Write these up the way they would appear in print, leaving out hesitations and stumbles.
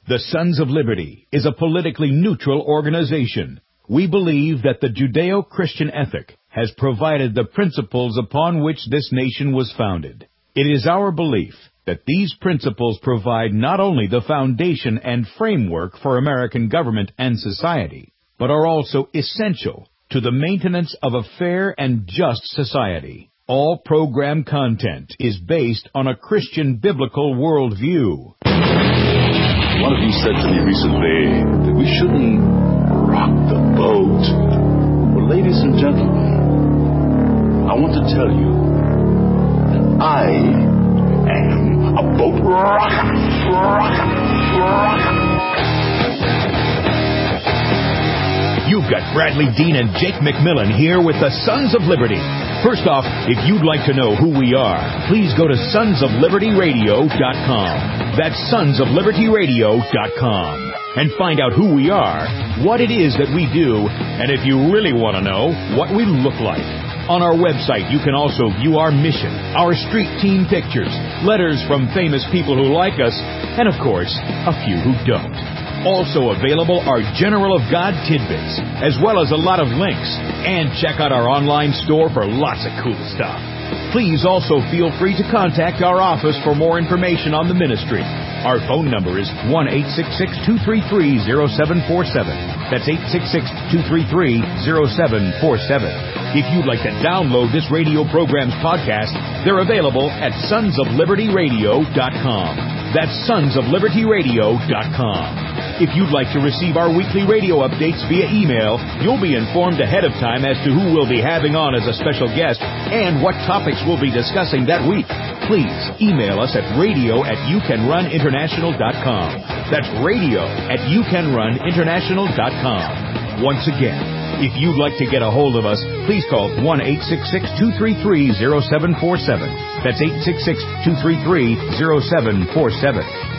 The Sons of Liberty is a politically neutral organization. We believe that the Judeo-Christian ethic has provided the principles upon which this nation was founded. It is our belief that these principles provide not only the foundation and framework for American government and society, but are also essential to the maintenance of a fair and just society. All program content is based on a Christian biblical worldview. One of you said to me recently that we shouldn't rock the boat. Well, ladies and gentlemen, I want to tell you that I am a boat rocker. You've got Bradley Dean and Jake McMillan here with the Sons of Liberty. First off, if you'd like to know who we are, please go to sonsoflibertyradio.com. That's sonsoflibertyradio.com. And find out who we are, what it is that we do, and if you really want to know, what we look like. On our website, you can also view our mission, our street team pictures, letters from famous people who like us, and of course, a few who don't. Also available are General of God tidbits, as well as a lot of links. And check out our online store for lots of cool stuff. Please also feel free to contact our office for more information on the ministry. Our phone number is 1-866-233-0747. That's 866-233-0747. If you'd like to download this radio program's podcast, they're available at sonsoflibertyradio.com. That's sonsoflibertyradio.com. If you'd like to receive our weekly radio updates via email, you'll be informed ahead of time as to who we'll be having on as a special guest and what topics we'll be discussing that week. Please email us at radio@youcanruninternational.com. That's radio@youcanruninternational.com. Once again, if you'd like to get a hold of us, please call 1-866-233-0747. That's 866-233-0747.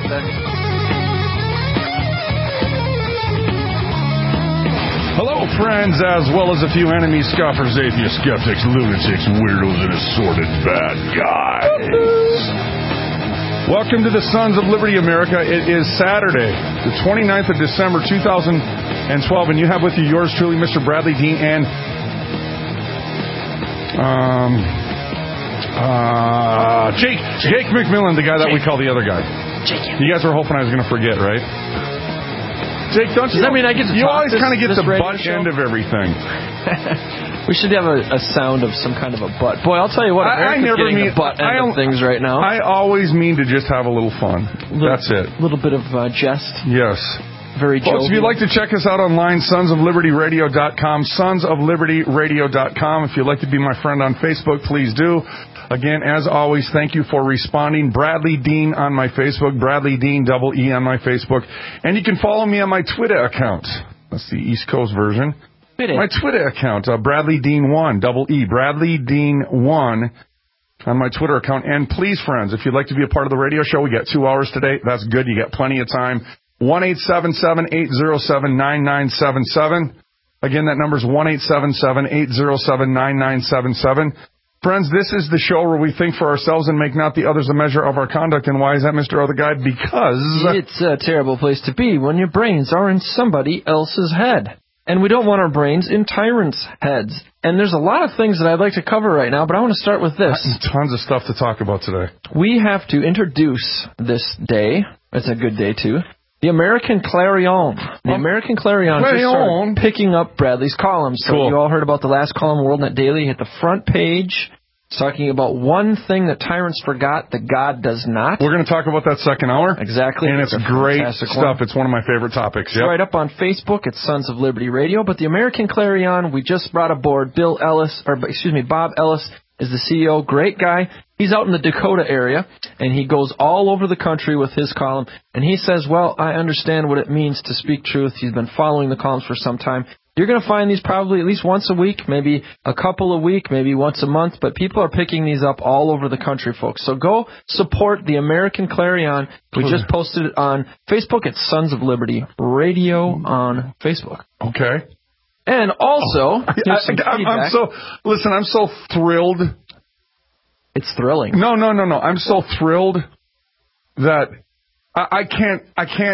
Hello, friends, as well as a few enemies, scoffers, atheists, skeptics, lunatics, weirdos, and assorted bad guys. Welcome to the Sons of Liberty, America. It is Saturday, the 29th of December, 2012, and you have with you yours truly, Mr. Bradley Dean, and Jake McMillan, the guy that we call the other guy. You guys were hoping I was going to forget, right? Jake, don't you? Does that mean I get to you talk always kind of get the butt show? end of everything. We should have a sound of some kind of a butt. Boy, I'll tell you what, America's getting the butt end of things right now. I always mean to just have a little fun. That's it. A little bit of jest. Yes. Very jovial. Folks, if you'd like to check us out online, sonsoflibertyradio.com, sonsoflibertyradio.com. If you'd like to be my friend on Facebook, please do. Again, as always, thank you for responding. Bradley Dean on my Facebook, Bradley Dean, E on my Facebook. And you can follow me on my Twitter account. That's the East Coast version. My Twitter account, Bradley Dean 1, E, Bradley Dean 1 on my Twitter account. And please, friends, if you'd like to be a part of the radio show, we got 2 hours today. That's good. You got plenty of time. 1-877-807-9977. Again, that number is 1-877-807-9977. Friends, this is the show where we think for ourselves and make not the others a measure of our conduct. And why is that, Mr. Other Guy? Because it's a terrible place to be when your brains are in somebody else's head. And we don't want our brains in tyrants' heads. And there's a lot of things that I'd like to cover right now, but I want to start with this. Tons of stuff to talk about today. We have to introduce this day. It's a good day, too. The American Clarion. The American Clarion just started picking up Bradley's columns. So you all heard about the last column, WorldNet Daily, hit the front page. It's talking about one thing that tyrants forgot that God does not. We're going to talk about that second hour. Exactly. And it's great stuff. It's one of my favorite topics. Yep. Right up on Facebook, it's Sons of Liberty Radio. But the American Clarion, we just brought aboard Bob Ellis is the CEO. Great guy. He's out in the Dakota area, and he goes all over the country with his column. And he says, well, I understand what it means to speak truth. He's been following the columns for some time. You're going to find these probably at least once a week, maybe a couple a week, maybe once a month. But people are picking these up all over the country, folks. So go support the American Clarion. We just posted it on Facebook. It's Sons of Liberty Radio on Facebook. Okay. And also, I'm so thrilled. It's thrilling. No. I'm so thrilled that I can't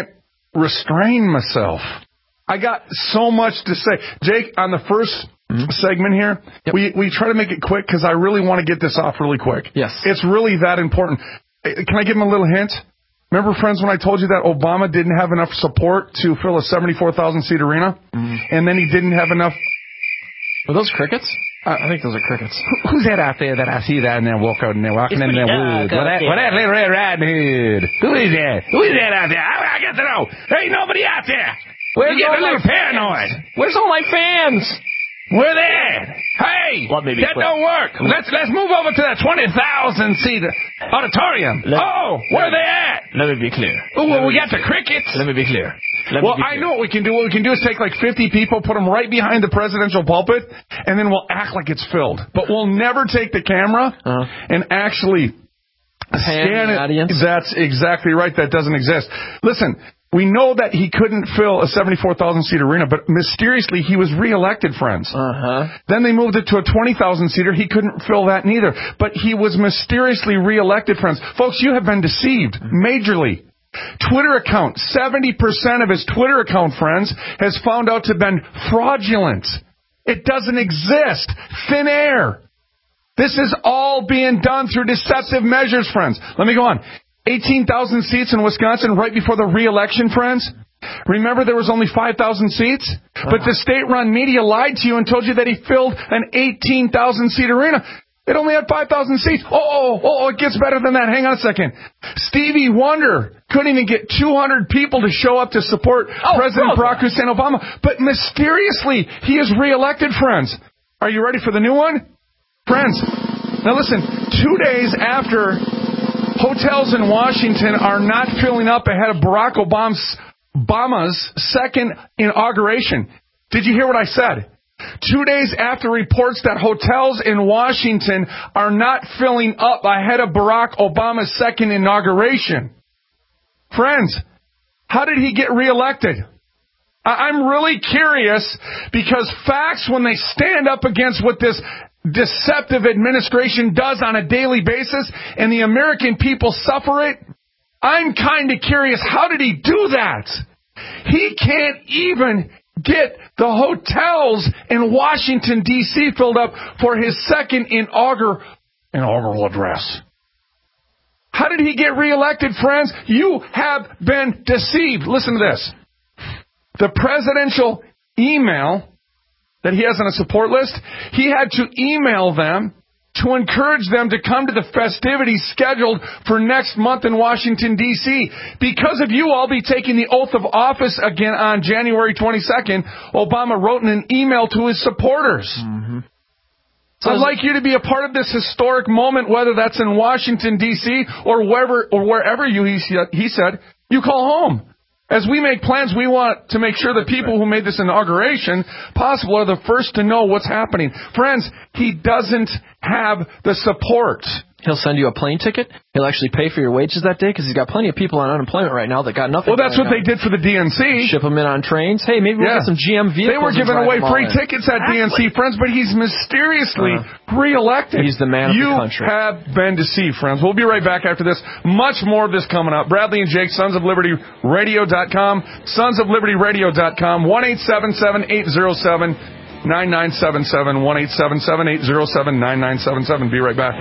restrain myself. I got so much to say. Jake, on the first segment here, we try to make it quick because I really want to get this off really quick. Yes. It's really that important. Can I give him a little hint? Remember, friends, when I told you that Obama didn't have enough support to fill a 74,000-seat arena? And then he didn't have enough... Were those crickets? I think those are crickets. Who's that out there that I see that and they're walking in the woods? Well, that little Red Riding Hood. Who is that? Who is that out there? I got to know. There ain't nobody out there. We're getting a little paranoid. Where's all my fans? We're there. Hey, that don't work. Let's move over to that 20,000-seat auditorium. Where they at? Let me be clear. Well, we got the crickets. Let me be clear. I know what we can do. What we can do is take like 50 people, put them right behind the presidential pulpit, and then we'll act like it's filled. But we'll never take the camera and actually scan it. Audience. That's exactly right. That doesn't exist. Listen. We know that he couldn't fill a 74,000-seat arena, but mysteriously he was reelected, friends. Then they moved it to a 20,000-seater. He couldn't fill that neither, but he was mysteriously reelected, friends. Folks, you have been deceived majorly. Twitter account, 70% of his Twitter account, friends, has found out to have been fraudulent. It doesn't exist. Thin air. This is all being done through deceptive measures, friends. Let me go on. 18,000 seats in Wisconsin right before the re-election, friends. Remember there was only 5,000 seats? But the state-run media lied to you and told you that he filled an 18,000-seat arena. It only had 5,000 seats. It gets better than that. Hang on a second. Stevie Wonder couldn't even get 200 people to show up to support President Barack Hussein Obama. But mysteriously, he is re-elected, friends. Are you ready for the new one? Friends, now listen, 2 days after... hotels in Washington are not filling up ahead of Barack Obama's second inauguration. Did you hear what I said? 2 days after reports that hotels in Washington are not filling up ahead of Barack Obama's second inauguration. Friends, how did he get reelected? I'm really curious because facts, when they stand up against what this deceptive administration does on a daily basis and the American people suffer it, I'm kind of curious, how did he do that? He can't even get the hotels in Washington, D.C. filled up for his second inaugural address. How did he get reelected, friends? You have been deceived. Listen to this. The presidential email that he has on a support list, he had to email them to encourage them to come to the festivities scheduled for next month in Washington, D.C. Because of you all be taking the oath of office again on January 22nd, Obama wrote in an email to his supporters. I'd like you to be a part of this historic moment, whether that's in Washington, D.C. or wherever he said, you call home. As we make plans, we want to make sure the people who made this inauguration possible are the first to know what's happening. Friends, he doesn't have the support. He'll send you a plane ticket. He'll actually pay for your wages that day because he's got plenty of people on unemployment right now that got nothing. Well, that's what they did for the DNC. Ship them in on trains. Hey, maybe we'll get some GM vehicles. They were giving away free tickets at DNC, friends, but he's mysteriously reelected. He's the man of the country. You have been deceived, friends. We'll be right back after this. Much more of this coming up. Bradley and Jake, sonsoflibertyradio.com, sonsoflibertyradio.com, 1-877-807-9977, 1-877-807-9977. Be right back.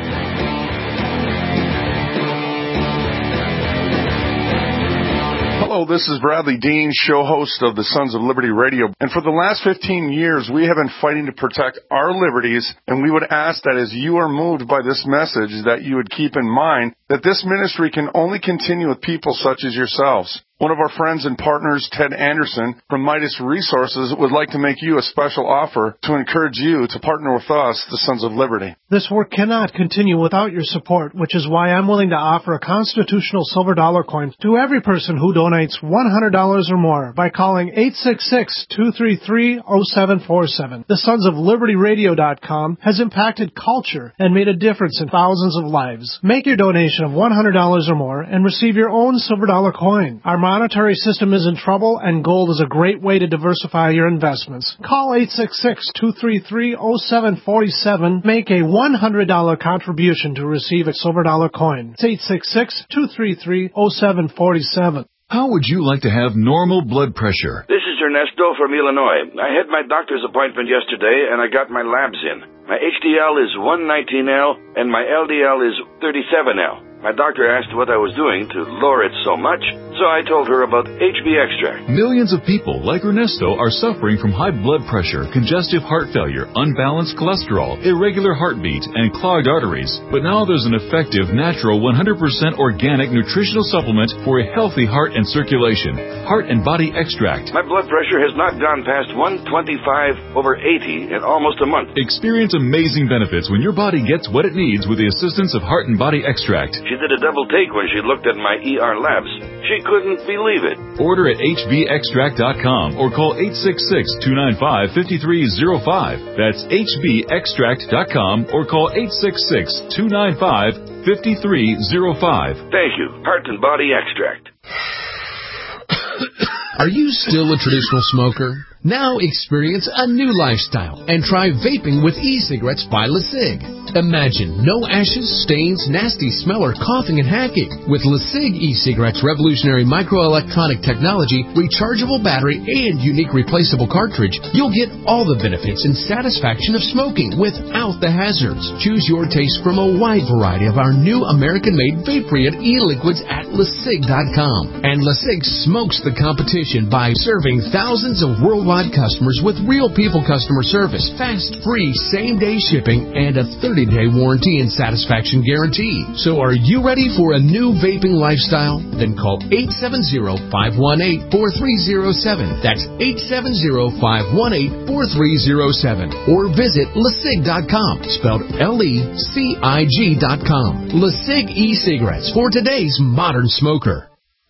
Hello, this is Bradley Dean, show host of the Sons of Liberty Radio. And for the last 15 years, we have been fighting to protect our liberties, and we would ask that as you are moved by this message, that you would keep in mind that this ministry can only continue with people such as yourselves. One of our friends and partners, Ted Anderson, from Midas Resources, would like to make you a special offer to encourage you to partner with us, the Sons of Liberty. This work cannot continue without your support, which is why I'm willing to offer a constitutional silver dollar coin to every person who donates $100 or more by calling 866-233-0747. The Sons of Liberty Radio.com has impacted culture and made a difference in thousands of lives. Make your donation of $100 or more and receive your own silver dollar coin. Our monetary system is in trouble, and gold is a great way to diversify your investments. Call 866-233-0747. Make a $100 contribution to receive a silver dollar coin. It's 866-233-0747. How would you like to have normal blood pressure? This is Ernesto from Illinois. I had my doctor's appointment yesterday, and I got my labs in. My HDL is 119L, and my LDL is 37L. My doctor asked what I was doing to lower it so much, so I told her about HB Extract. Millions of people like Ernesto are suffering from high blood pressure, congestive heart failure, unbalanced cholesterol, irregular heartbeat, and clogged arteries. But now there's an effective, natural, 100% organic nutritional supplement for a healthy heart and circulation. Heart and Body Extract. My blood pressure has not gone past 125/80 in almost a month. Experience amazing benefits when your body gets what it needs with the assistance of Heart and Body Extract. She did a double take when she looked at my ER labs. She couldn't believe it. Order at hbextract.com or call 866-295-5305. That's hbextract.com or call 866-295-5305. Thank you. Heart and Body Extract. Are you still a traditional smoker? Now experience a new lifestyle and try vaping with e-cigarettes by LeSig. Imagine no ashes, stains, nasty smell, or coughing and hacking. With LeSig e-cigarettes' revolutionary microelectronic technology, rechargeable battery, and unique replaceable cartridge, you'll get all the benefits and satisfaction of smoking without the hazards. Choose your taste from a wide variety of our new American-made Vaporeon e-liquids at LeSig.com. And LeSig smokes the competition by serving thousands of worldwide customers with real people customer service, fast, free, same-day shipping, and a 30-day warranty and satisfaction guarantee. So are you ready for a new vaping lifestyle? Then call 870-518-4307. That's 870-518-4307. Or visit LeSig.com, spelled LECIG.com. LeSig e-cigarettes for today's modern smoker.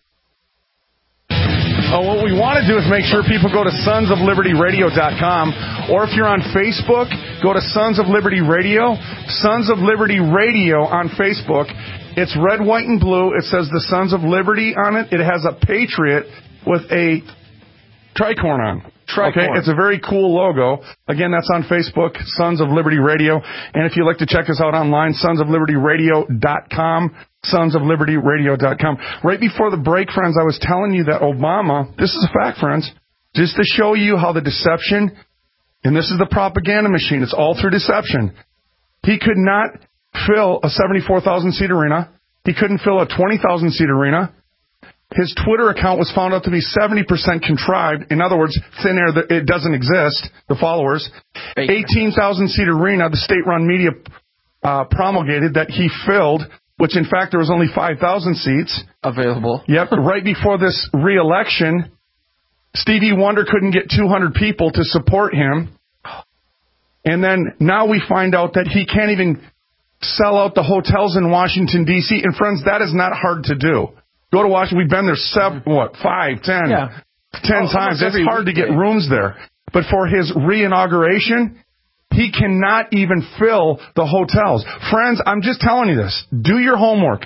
What we want to do is make sure people go to sonsoflibertyradio.com, or if you're on Facebook, go to Sons of Liberty Radio. Sons of Liberty Radio on Facebook. It's red, white, and blue. It says the Sons of Liberty on it. It has a patriot with a tricorn on. Okay, it's a very cool logo. Again, that's on Facebook, Sons of Liberty Radio. And if you'd like to check us out online, sonsoflibertyradio.com. sonsoflibertyradio.com. Right before the break, friends, I was telling you that Obama, this is a fact, friends, just to show you how the deception, and this is the propaganda machine, it's all through deception. He could not fill a 74,000-seat arena. He couldn't fill a 20,000-seat arena. His Twitter account was found out to be 70% contrived. In other words, thin air, it doesn't exist, the followers. 18,000-seat arena, the state-run media promulgated that he filled, which in fact there was only 5,000 seats available. Yep, right before this re-election, Stevie Wonder couldn't get 200 people to support him. And then now we find out that he can't even sell out the hotels in Washington, D.C. And friends, that is not hard to do. Go to Washington. We've been there 10 times. It's hard to get rooms there. But for his re-inauguration, he cannot even fill the hotels. Friends, I'm just telling you this. Do your homework.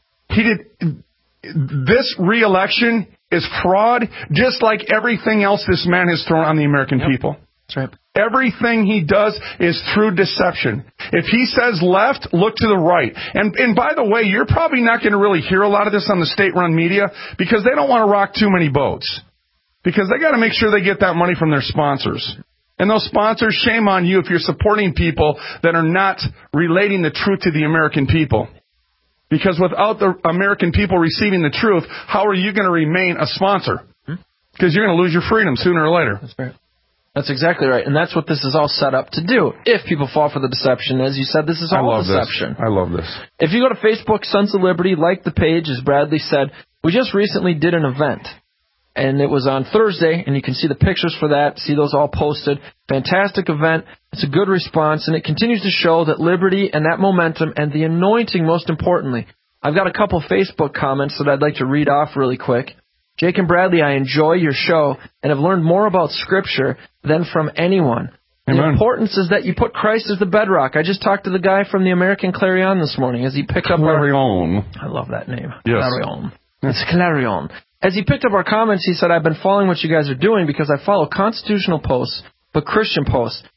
This re-election is fraud, just like everything else this man has thrown on the American people. That's right. Everything he does is through deception. If he says left, look to the right. And by the way, you're probably not going to really hear a lot of this on the state-run media because they don't want to rock too many boats. Because they got to make sure they get that money from their sponsors. And those sponsors, shame on you if you're supporting people that are not relating the truth to the American people. Because without the American people receiving the truth, how are you going to remain a sponsor? Because you're going to lose your freedom sooner or later. That's right. That's exactly right. And that's what this is all set up to do. If people fall for the deception, as you said, this is all deception. I love this. If you go to Facebook, Sons of Liberty, like the page, as Bradley said, we just recently did an event. And it was on Thursday, and you can see the pictures for that, see those all posted. Fantastic event. It's a good response, and it continues to show that liberty and that momentum and the anointing, most importantly. I've got a couple Facebook comments that I'd like to read off really quick. Jake and Bradley, I enjoy your show and have learned more about Scripture than from anyone. Amen. The importance is that you put Christ as the bedrock. I just talked to the guy from the American Clarion this morning as he picked up Clarion. I love that name. Yes. Clarion. It's Clarion. As he picked up our comments, he said, I've been following what you guys are doing because I follow constitutional posts, but Christian posts.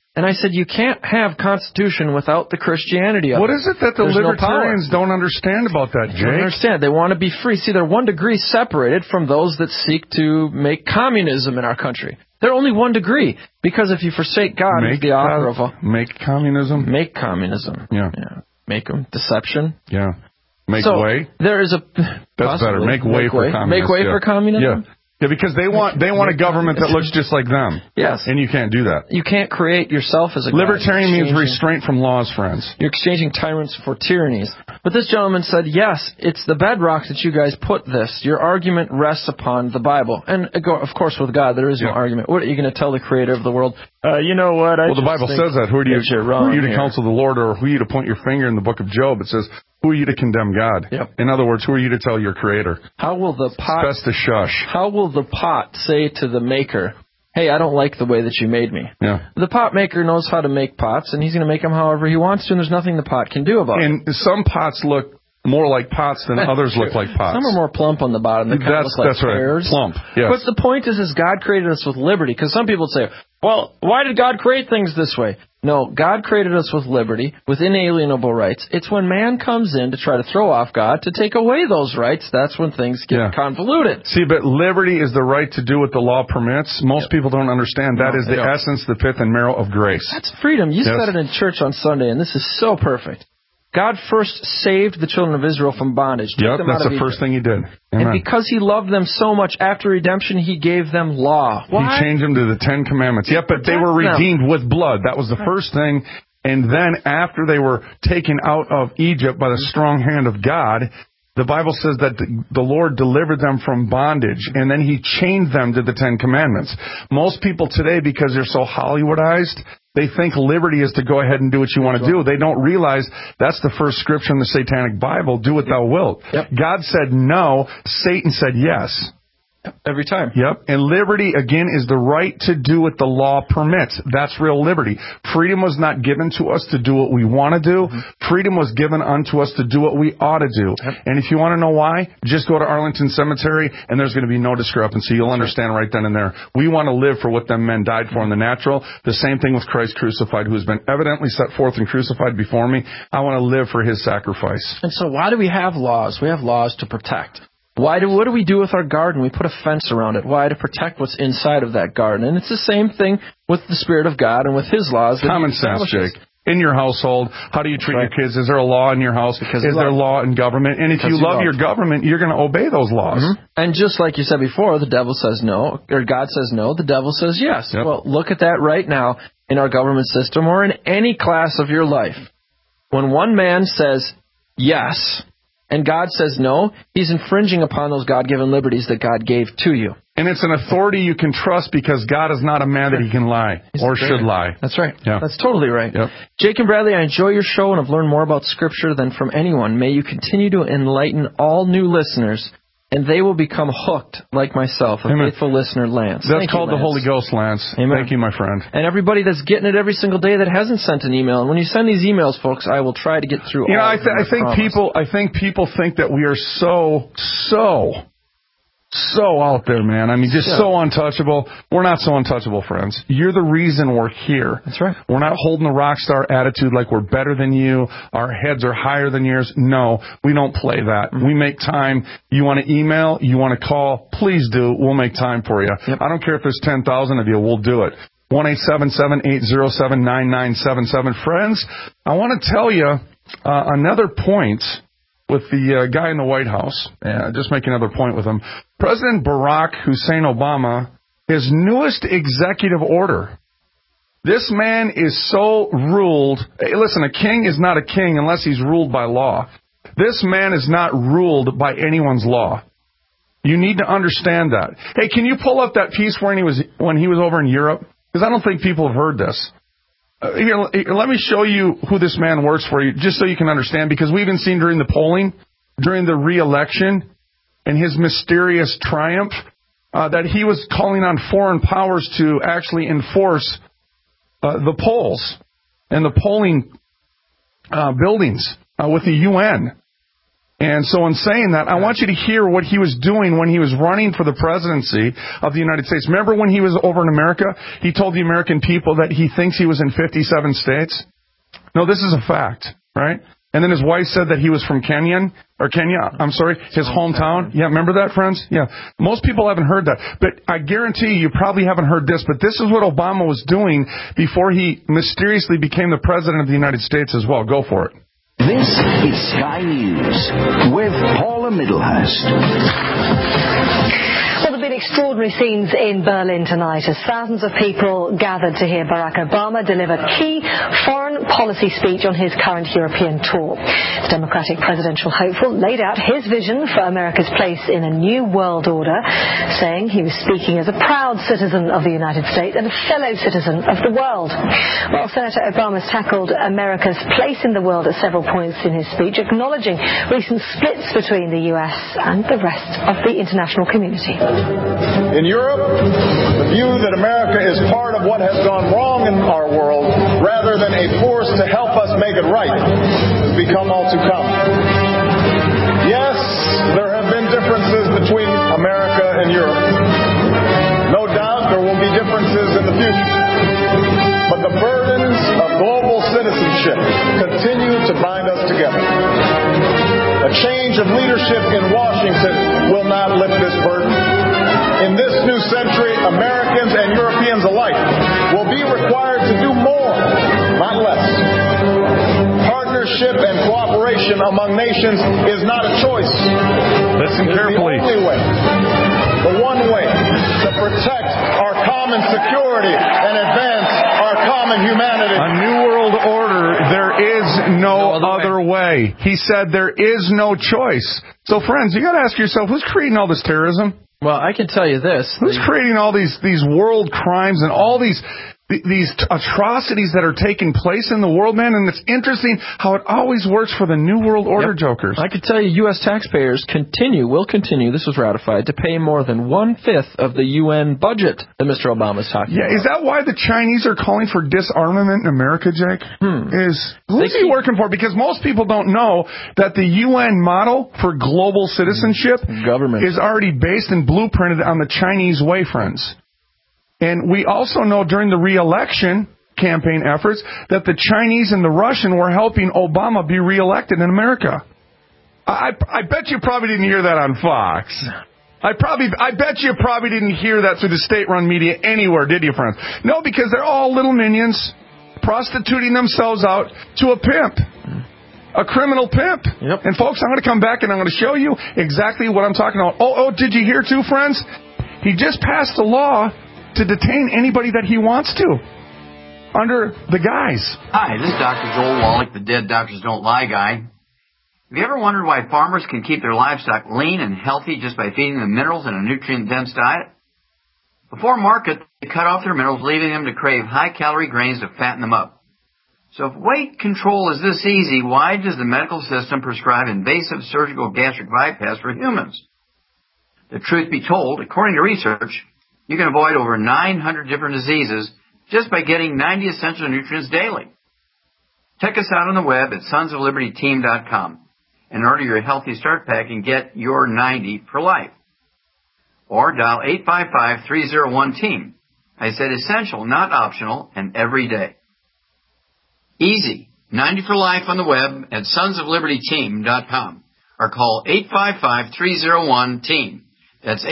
And I said, you can't have Constitution without the Christianity of it. What is it that the libertarians don't understand about that, Jake? They don't understand. They want to be free. See, they're 1 degree separated from those that seek to make communism in our country. They're only 1 degree. Because if you forsake God, who's the author of a... Make communism? Make communism. Yeah. Make them. Deception. Yeah. Make way? There is a... That's better. Make way for communism. Make way for communism? Yeah. Yeah, because they want a government that looks just like them. Yes. And you can't do that. You can't create yourself as a libertarian means restraint from laws, friends. You're exchanging tyrants for tyrannies. But this gentleman said, yes, it's the bedrock that you guys put this. Your argument rests upon the Bible. And, of course, with God, there is no argument. What are you going to tell the creator of the world? You know what? Well, the Bible says that. Who are you to counsel the Lord, or who are you to point your finger? In the book of Job, it says, who are you to condemn God? Yep. In other words, who are you to tell your creator? How will the pot... It's best to shush. How will the pot say to the maker, hey, I don't like the way that you made me? Yeah. The pot maker knows how to make pots, and he's going to make them however he wants to, and there's nothing the pot can do about it. And some pots look more like pots than others look like pots. Some are more plump on the bottom. They kind of look like pears. Right. Plump, yes. But the point is God created us with liberty. Because some people say, well, why did God create things this way? No, God created us with liberty, with inalienable rights. It's when man comes in to try to throw off God, to take away those rights, that's when things get convoluted. See, but liberty is the right to do what the law permits. Most people don't understand. That is the essence, the pith, and marrow of grace. That's freedom. You said it in church on Sunday, and this is so perfect. God first saved the children of Israel from bondage. Yep, that's the first thing he did. Amen. And because he loved them so much, after redemption, he gave them law. Why? He changed them to the 10 Commandments. Yep, but they were redeemed with blood. That was the first thing. And then after they were taken out of Egypt by the strong hand of God, the Bible says that the Lord delivered them from bondage, and then he chained them to the 10 Commandments. Most people today, because they're so Hollywoodized, they think liberty is to go ahead and do what you want to do. They don't realize that's the first scripture in the Satanic Bible, do what thou wilt. Yep. God said no, Satan said yes. Every time. Yep. And liberty, again, is the right to do what the law permits. That's real liberty. Freedom was not given to us to do what we want to do. Mm-hmm. Freedom was given unto us to do what we ought to do. Yep. And if you want to know why, just go to Arlington Cemetery, and there's going to be no discrepancy. You'll understand right then and there. We want to live for what them men died for in the natural. The same thing with Christ crucified, who has been evidently set forth and crucified before me. I want to live for his sacrifice. And so why do we have laws? We have laws to protect. What do we do with our garden? We put a fence around it. Why? To protect what's inside of that garden. And it's the same thing with the Spirit of God and with his laws. Common sense, Jake. In your household, how do you treat your kids? Is there a law in your house? Is there law in government? And if you love your government, you're going to obey those laws. Mm-hmm. And just like you said before, the devil says no, or God says no, the devil says yes. Yep. Well, look at that right now in our government system or in any class of your life. When one man says yes, and God says no, he's infringing upon those God-given liberties that God gave to you. And it's an authority you can trust because God is not a man that he can lie or should lie. That's right. Yeah. That's totally right. Yep. Jake and Bradley, I enjoy your show and have learned more about Scripture than from anyone. May you continue to enlighten all new listeners, and they will become hooked like myself, a faithful listener, Lance. That's called the Holy Ghost, Lance. Amen. Thank you, my friend. And everybody that's getting it every single day that hasn't sent an email. And when you send these emails, folks, I will try to get through all of them. I think people think that we are so out there, man. I mean, just so untouchable. We're not so untouchable, friends. You're the reason we're here. That's right. We're not holding the rock star attitude like we're better than you. Our heads are higher than yours. No, we don't play that. Mm-hmm. We make time. You want to email? You want to call? Please do. We'll make time for you. Yep. I don't care if there's 10,000 of you. We'll do it. 1-877-807-9977. Friends, I want to tell you another point with the guy in the White House. Just make another point with him. President Barack Hussein Obama, his newest executive order. This man is so ruled. Hey, listen, a king is not a king unless he's ruled by law. This man is not ruled by anyone's law. You need to understand that. Hey, can you pull up that piece when he was over in Europe? Because I don't think people have heard this. Here, let me show you who this man works for you, just so you can understand, because we've even seen during the polling, during the re-election, and his mysterious triumph, that he was calling on foreign powers to actually enforce the polls and the polling buildings with the UN. And so in saying that, I want you to hear what he was doing when he was running for the presidency of the United States. Remember when he was over in America? He told the American people that he thinks he was in 57 states. No, this is a fact, right? And then his wife said that he was from Kenya, his hometown. Yeah, remember that, friends? Yeah. Most people haven't heard that. But I guarantee you probably haven't heard this, but this is what Obama was doing before he mysteriously became the president of the United States as well. Go for it. This is Sky News with Paula Middlehurst. Well, there have been extraordinary scenes in Berlin tonight as thousands of people gathered to hear Barack Obama deliver key foreign policy speech on his current European tour. The Democratic presidential hopeful laid out his vision for America's place in a new world order, saying he was speaking as a proud citizen of the United States and a fellow citizen of the world. Well, Senator Obama's tackled America's place in the world at several points in his speech, acknowledging recent splits between the U.S. and the rest of the international community. In Europe, the view that America is part of what has gone wrong in our world rather than a force to help us make it right has become all too common. Yes, there have been differences between America and Europe. No doubt there will be differences in the future. But the burdens of global citizenship continue to bind us together. A change of leadership in Washington will not lift this burden. In this new century, Americans and Europeans alike will be required to do more, not less. Partnership and cooperation among nations is not a choice. Listen carefully. It's the only way, the one way to protect our common security and advance our common humanity. A new world order, there is no other way. He said there is no choice. So, friends, you got to ask yourself, who's creating all this terrorism? Well, I can tell you this. Who's creating all these world crimes and all these atrocities that are taking place in the world, man? And it's interesting how it always works for the New World Order jokers. I could tell you U.S. taxpayers will continue, this was ratified, to pay more than 1/5 of the UN budget that Mr. Obama's talking about. Is that why the Chinese are calling for disarmament in America, Jake? Who's he working for? Because most people don't know that the UN model for global citizenship is already based and blueprinted on the Chinese way, friends. And we also know during the re-election campaign efforts that the Chinese and the Russian were helping Obama be re-elected in America. I bet you probably didn't hear that on Fox. I bet you probably didn't hear that through the state-run media anywhere, did you, friends? No, because they're all little minions prostituting themselves out to a pimp. A criminal pimp. Yep. And folks, I'm going to come back and I'm going to show you exactly what I'm talking about. Oh, did you hear too, friends? He just passed a law to detain anybody that he wants to under the guise. Hi, this is Dr. Joel Wallach, the Dead Doctors Don't Lie guy. Have you ever wondered why farmers can keep their livestock lean and healthy just by feeding them minerals in a nutrient-dense diet? Before market, they cut off their minerals, leaving them to crave high-calorie grains to fatten them up. So if weight control is this easy, why does the medical system prescribe invasive surgical gastric bypass for humans? The truth be told, according to research, you can avoid over 900 different diseases just by getting 90 essential nutrients daily. Check us out on the web at sonsoflibertyteam.com and order your Healthy Start Pack and get your 90 for life. Or dial 855-301-TEAM. I said essential, not optional, and every day. Easy. 90 for life on the web at sonsoflibertyteam.com or call 855-301-TEAM. That's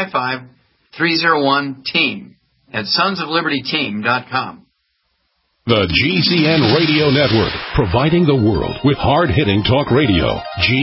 855-301-TEAM at sonsoflibertyteam.com. The GCN Radio Network, providing the world with hard-hitting talk radio.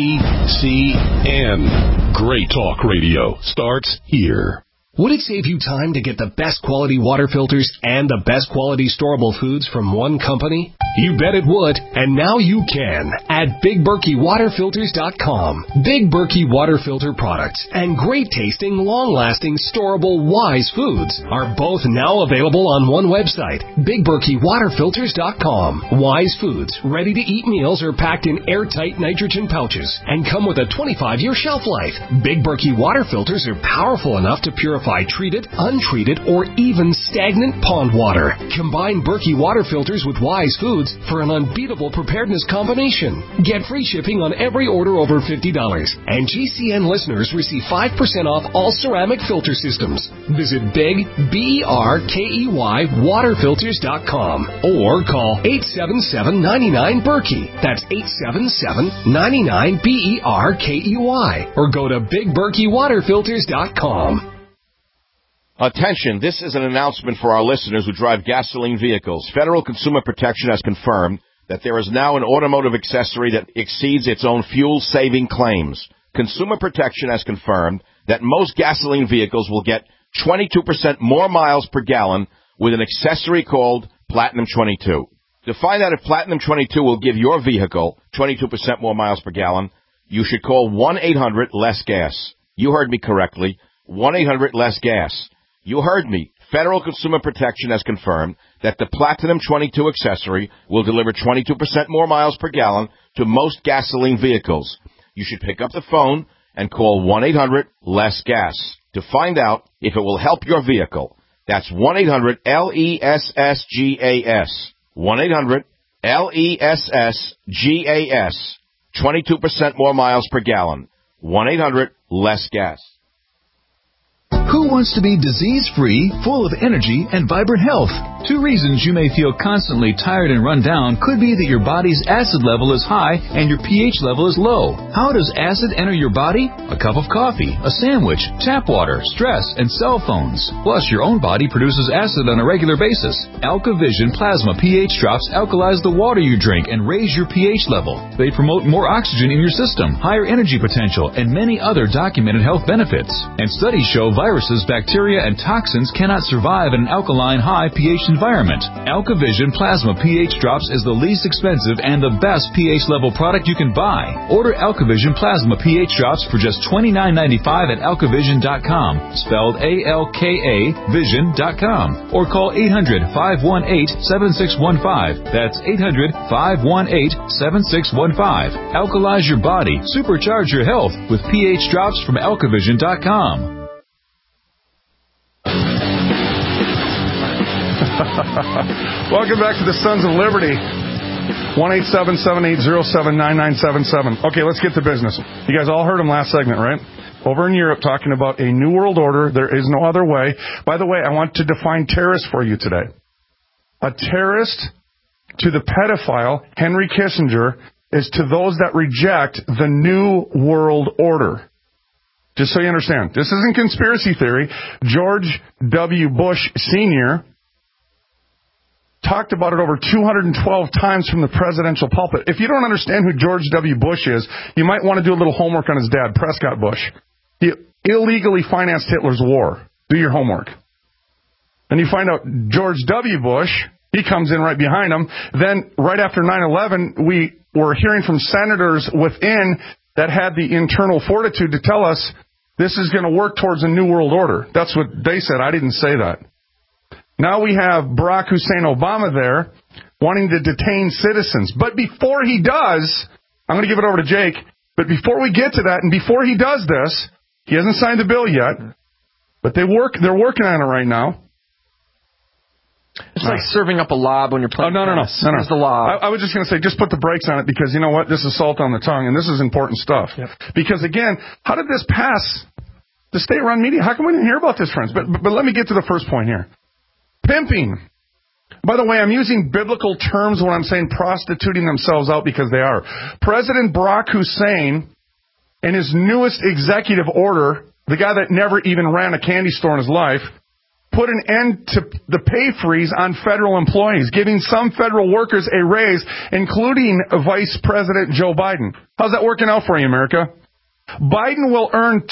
GCN. Great talk radio starts here. Would it save you time to get the best quality water filters and the best quality storable foods from one company? You bet it would, and now you can at BigBerkeyWaterFilters.com. Big Berkey Water Filter products and great tasting, long-lasting, storable Wise foods are both now available on one website, BigBerkeyWaterFilters.com. Wise foods, ready-to-eat meals are packed in airtight nitrogen pouches and come with a 25-year shelf life. Big Berkey water filters are powerful enough to purify purify treated, untreated, or even stagnant pond water. Combine Berkey water filters with Wise Foods for an unbeatable preparedness combination. Get free shipping on every order over $50. And GCN listeners receive 5% off all ceramic filter systems. Visit Big, BERKEY, waterfilters.com or call 877-99-BERKEY. That's 877-99-BERKEY. Or go to BigBerkeyWaterFilters.com. Attention, this is an announcement for our listeners who drive gasoline vehicles. Federal Consumer Protection has confirmed that there is now an automotive accessory that exceeds its own fuel-saving claims. Consumer Protection has confirmed that most gasoline vehicles will get 22% more miles per gallon with an accessory called Platinum 22. To find out if Platinum 22 will give your vehicle 22% more miles per gallon, you should call 1-800-LESS-GAS. You heard me correctly, 1-800-LESS-GAS. You heard me. Federal Consumer Protection has confirmed that the Platinum 22 accessory will deliver 22% more miles per gallon to most gasoline vehicles. You should pick up the phone and call 1-800-LESS-GAS to find out if it will help your vehicle. That's 1-800-LESS-GAS. 1-800-LESS-GAS. 22% more miles per gallon. 1-800-LESS-GAS. Who wants to be disease-free, full of energy, and vibrant health? Two reasons you may feel constantly tired and run down could be that your body's acid level is high and your pH level is low. How does acid enter your body? A cup of coffee, a sandwich, tap water, stress, and cell phones. Plus, your own body produces acid on a regular basis. AlkaVision Plasma pH drops alkalize the water you drink and raise your pH level. They promote more oxygen in your system, higher energy potential, and many other documented health benefits. And studies show viruses, bacteria, and toxins cannot survive in an alkaline high pH environment. AlkaVision Plasma pH Drops is the least expensive and the best pH level product you can buy. Order AlkaVision Plasma pH Drops for just $29.95 at alkavision.com, spelled A-L-K-A vision.com, or call 800-518-7615. That's 800-518-7615. Alkalize your body, supercharge your health with pH Drops from alkavision.com. Welcome back to the Sons of Liberty. 1-877-807-9977. Okay, let's get to business. You guys all heard him last segment, right? Over in Europe, talking about a new world order. There is no other way. By the way, I want to define terrorist for you today. A terrorist to the pedophile, Henry Kissinger, is to those that reject the new world order. Just so you understand, this isn't conspiracy theory. George W. Bush Sr. talked about it over 212 times from the presidential pulpit. If you don't understand who George W. Bush is, you might want to do a little homework on his dad, Prescott Bush. He illegally financed Hitler's war. Do your homework. Then you find out George W. Bush, he comes in right behind him. Then right after 9/11, we were hearing from senators within that had the internal fortitude to tell us this is going to work towards a new world order. That's what they said. I didn't say that. Now we have Barack Hussein Obama there wanting to detain citizens. But before he does, I'm going to give it over to Jake, but before we get to that and before he does this, he hasn't signed the bill yet, but they're working on it right now. It's like serving up a lob when you're playing. Oh, no. Here's the lob. I was just going to say, just put the brakes on it because you know what? This is salt on the tongue, and this is important stuff. Yep. Because, again, how did this pass the state-run media? How come we didn't hear about this, friends? But let me get to the first point here. Pimping. By the way, I'm using biblical terms when I'm saying prostituting themselves out because they are. President Barack Hussein, in his newest executive order, the guy that never even ran a candy store in his life, put an end to the pay freeze on federal employees, giving some federal workers a raise, including Vice President Joe Biden. How's that working out for you, America? Biden will earn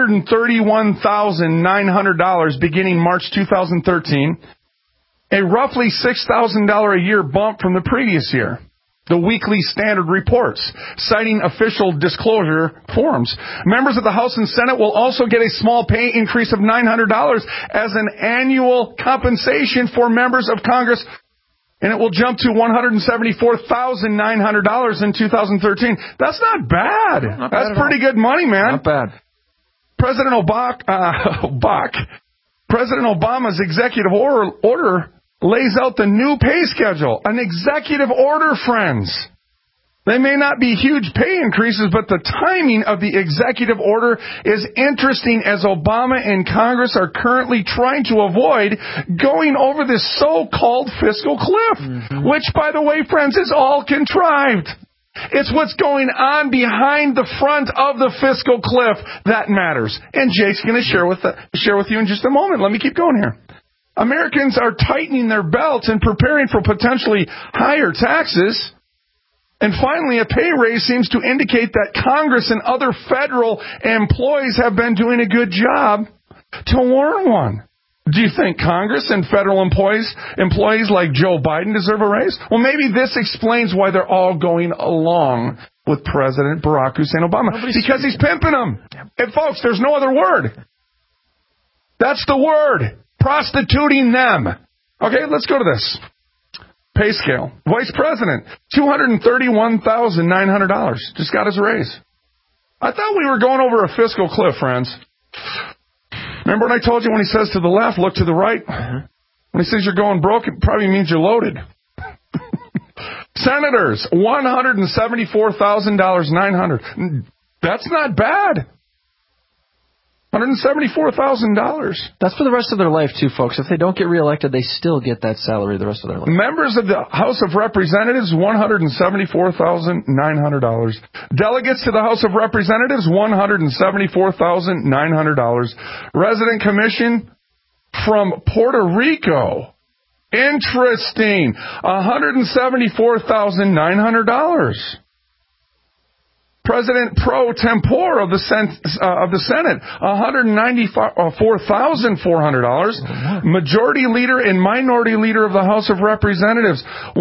$231,900 beginning March 2013, a roughly $6,000 a year bump from the previous year. The Weekly Standard reports, citing official disclosure forms. Members of the House and Senate will also get a small pay increase of $900 as an annual compensation for members of Congress, and it will jump to $174,900 in 2013. That's not bad. Not bad. That's pretty good money, man. Not bad. President Obama President Obama's executive order lays out the new pay schedule. An executive order, friends. They may not be huge pay increases, but the timing of the executive order is interesting as Obama and Congress are currently trying to avoid going over this so-called fiscal cliff, which, by the way, friends, is all contrived. It's what's going on behind the front of the fiscal cliff that matters. And Jake's going to share with you in just a moment. Let me keep going here. Americans are tightening their belts and preparing for potentially higher taxes. And finally, a pay raise seems to indicate that Congress and other federal employees have been doing a good job to warn one. Do you think Congress and federal employees like Joe Biden deserve a raise? Well, maybe this explains why they're all going along with President Barack Hussein Obama. Because he's pimping them. And folks, there's no other word. That's the word. Prostituting them. Okay, let's go to this. Pay scale. Vice President, $231,900. Just got his raise. I thought we were going over a fiscal cliff, friends. Remember when I told you when he says to the left, look to the right? When he says you're going broke, it probably means you're loaded. Senators, $174,900. That's not bad. $174,000. That's for the rest of their life, too, folks. If they don't get reelected, they still get that salary the rest of their life. Members of the House of Representatives, $174,900. Delegates to the House of Representatives, $174,900. Resident Commission from Puerto Rico. Interesting. $174,900. President pro tempore of the Senate, $194,400. Majority leader and minority leader of the House of Representatives,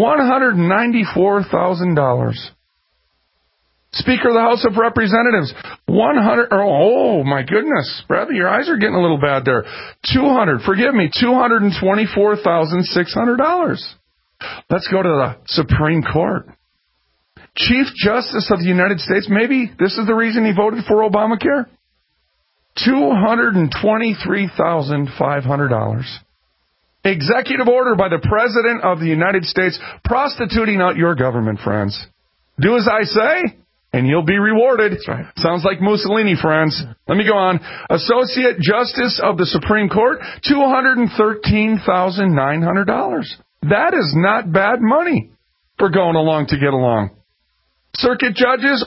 $194,000. Speaker of the House of Representatives, oh my goodness, Bradley, your eyes are getting a little bad there. $224,600. Let's go to the Supreme Court. Chief Justice of the United States, maybe this is the reason he voted for Obamacare? $223,500. Executive order by the President of the United States prostituting out your government, friends. Do as I say, and you'll be rewarded. That's right. Sounds like Mussolini, friends. Let me go on. Associate Justice of the Supreme Court, $213,900. That is not bad money for going along to get along. Circuit judges,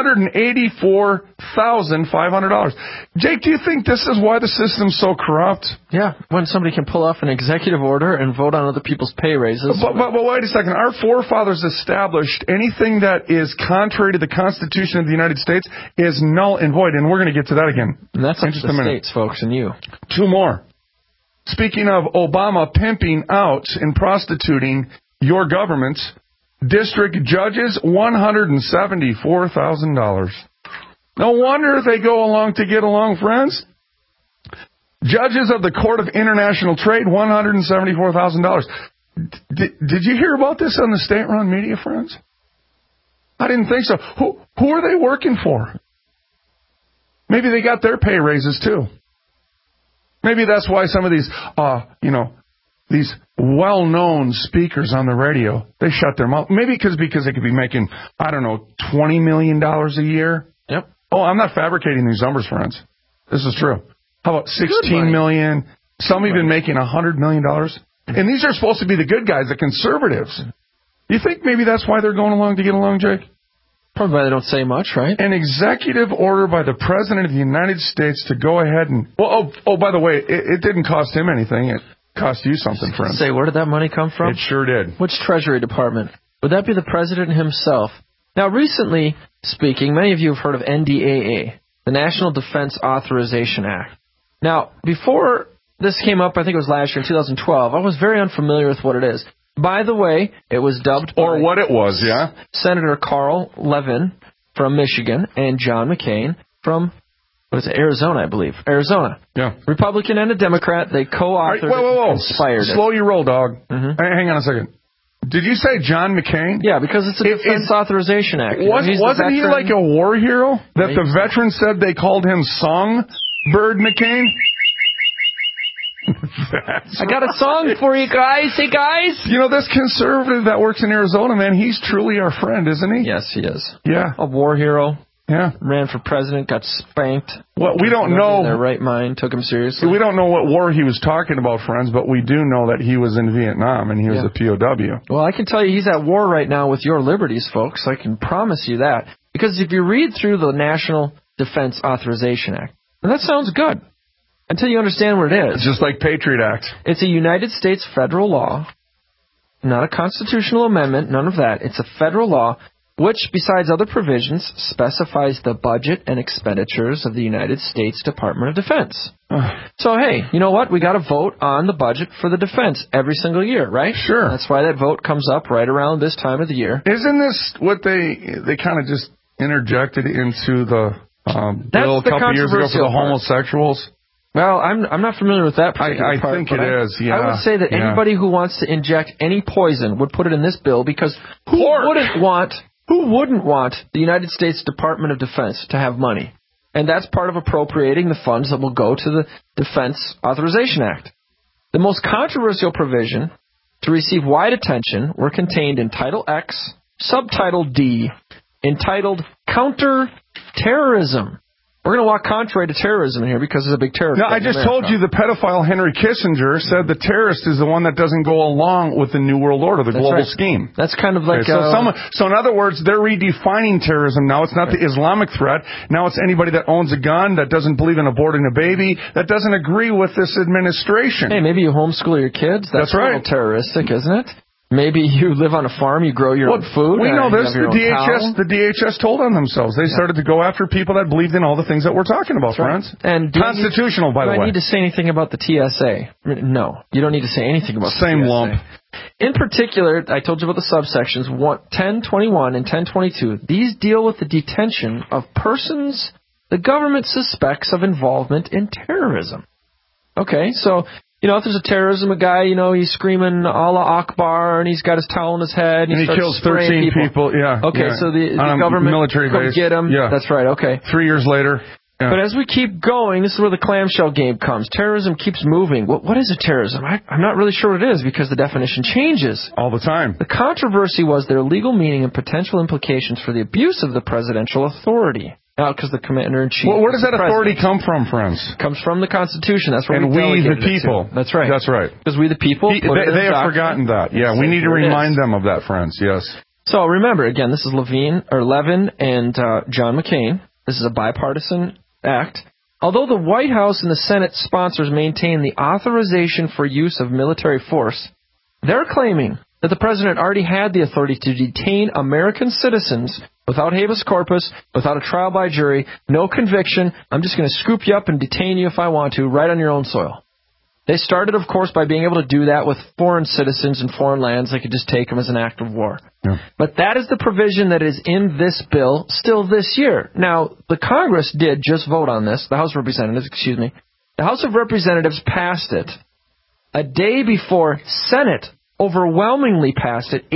$184,500. Jake, do you think this is why the system's so corrupt? Yeah, when somebody can pull off an executive order and vote on other people's pay raises. But wait a second. Our forefathers established anything that is contrary to the Constitution of the United States is null and void, and we're going to get to that again. And that's up to the states, folks, and you. Two more. Speaking of Obama pimping out and prostituting your governments, district judges, $174,000. No wonder they go along to get along, friends. Judges of the Court of International Trade, $174,000. Did you hear about this on the state-run media, friends? I didn't think so. Who are they working for? Maybe they got their pay raises, too. Maybe that's why some of these, these well-known speakers on the radio, they shut their mouth. Maybe because they could be making, $20 million a year. Yep. Oh, I'm not fabricating these numbers, friends. This is true. How about $16 million? Some even making $100 million. And these are supposed to be the good guys, the conservatives. You think maybe that's why they're going along to get along, Jake? Probably why they don't say much, right? An executive order by the President of the United States to go ahead and... Well, by the way, it didn't cost him anything. It cost you something, friends. Say, where did that money come from? It sure did. Which Treasury Department? Would that be the President himself? Now, recently speaking, many of you have heard of NDAA, the National Defense Authorization Act. Now, before this came up, I think it was last year in 2012, I was very unfamiliar with what it is. By the way, it was dubbed or what it was, yeah. Senator Carl Levin from Michigan and John McCain from Arizona, I believe. Arizona. Yeah. Republican and a Democrat. They co-authored it and inspired it. Slow your roll, dog. Mm-hmm. Hang on a second. Did you say John McCain? Yeah, because it's a Defense Authorization Act. Wasn't he like a war hero? That the veterans said they called him Songbird McCain? I got a song for you guys. Hey, guys. You know, this conservative that works in Arizona, man, he's truly our friend, isn't he? Yes, he is. Yeah. A war hero. Yeah. Ran for president, got spanked. Well, we don't know. In their right mind, took him seriously. We don't know what war he was talking about, friends, but we do know that he was in Vietnam and he was a POW. Well, I can tell you he's at war right now with your liberties, folks. I can promise you that. Because if you read through the National Defense Authorization Act, and that sounds good until you understand what it is. Just like Patriot Act. It's a United States federal law, not a constitutional amendment, none of that. It's a federal law which, besides other provisions, specifies the budget and expenditures of the United States Department of Defense. So, hey, you know what? We got to vote on the budget for the defense every single year, right? Sure. That's why that vote comes up right around this time of the year. Isn't this what they kind of just interjected into the bill a couple years ago for the homosexuals? Well, I'm not familiar with that particular part. I think it is, yeah. I would say that anybody who wants to inject any poison would put it in this bill because who wouldn't want the United States Department of Defense to have money? And that's part of appropriating the funds that will go to the Defense Authorization Act. The most controversial provision to receive wide attention were contained in Title X, Subtitle D, entitled Counter-Terrorism. We're going to walk contrary to terrorism here because it's a big terrorist. No, I just told you the pedophile Henry Kissinger said the terrorist is the one that doesn't go along with the New World Order, the global scheme. That's kind of like... So in other words, they're redefining terrorism now. It's not the Islamic threat. Now it's anybody that owns a gun, that doesn't believe in aborting a baby, that doesn't agree with this administration. Hey, maybe you homeschool your kids. That's right. A little terroristic, isn't it? Maybe you live on a farm, you grow your own food. We know this. The DHS told on themselves. They started to go after people that believed in all the things that we're talking about, friends. And constitutional, by the way. Do I need to say anything about the TSA? No, you don't need to say anything about the TSA. Same lump. In particular, I told you about the subsections 1021 and 1022. These deal with the detention of persons the government suspects of involvement in terrorism. Okay, so... You know, if there's a terrorism, a guy, you know, he's screaming Allah Akbar, and he's got his towel on his head, and he kills 13 people. Yeah. Okay, so the government military base. Get him. Yeah. That's right, okay. 3 years later. Yeah. But as we keep going, this is where the clamshell game comes. Terrorism keeps moving. What is a terrorism? I'm not really sure what it is because the definition changes. All the time. The controversy was their legal meaning and potential implications for the abuse of the presidential authority. Now, because the commander-in-chief... Well, where does that authority come from, friends? Comes from the Constitution. That's where we the people. That's right. That's right. Because we the people... They have forgotten that. Yeah, we need to remind them of that, friends. Yes. So, remember, again, this is Levin and John McCain. This is a bipartisan act. Although the White House and the Senate sponsors maintain the authorization for use of military force, they're claiming that the president already had the authority to detain American citizens without habeas corpus, without a trial by jury, no conviction. I'm just going to scoop you up and detain you if I want to, right on your own soil. They started, of course, by being able to do that with foreign citizens in foreign lands. They could just take them as an act of war. Yeah. But that is the provision that is in this bill still this year. Now, the Congress did just vote on this. The House of Representatives, The House of Representatives passed it a day before Senate overwhelmingly passed it,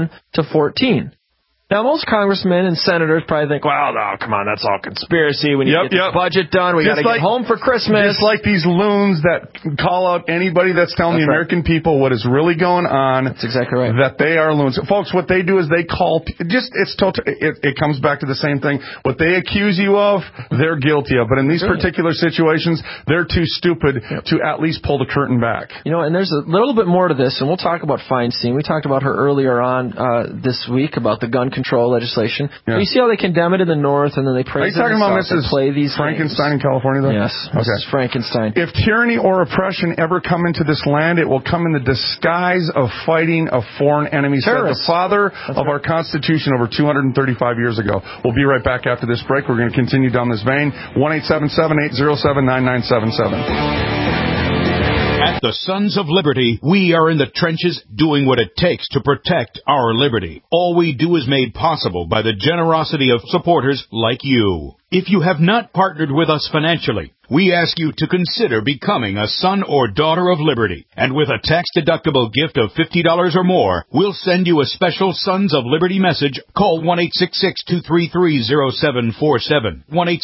81-14. Now, most congressmen and senators probably think, well, no, come on, that's all conspiracy. We need to get the budget done. We got to get home for Christmas. Just like these loons that call out anybody that's telling the American people what is really going on. That's exactly right. That they are loons. Folks, what they do is they call, it comes back to the same thing. What they accuse you of, they're guilty of. But in these particular situations, they're too stupid to at least pull the curtain back. You know, and there's a little bit more to this, and we'll talk about Feinstein. We talked about her earlier on this week about the gun control legislation. Yeah. You see how they condemn it in the North, and then they praise it in the South. Are you talking about Mrs. Play these Frankenstein in California, though? Yes, Mrs. Frankenstein. If tyranny or oppression ever come into this land, it will come in the disguise of fighting a foreign enemy, said the father of our Constitution over 235 years ago. We'll be right back after this break. We're going to continue down this vein. 1-877-807-9977. At the Sons of Liberty, we are in the trenches doing what it takes to protect our liberty. All we do is made possible by the generosity of supporters like you. If you have not partnered with us financially, we ask you to consider becoming a son or daughter of Liberty. And with a tax-deductible gift of $50 or more, we'll send you a special Sons of Liberty message. Call 1-866-233-0747.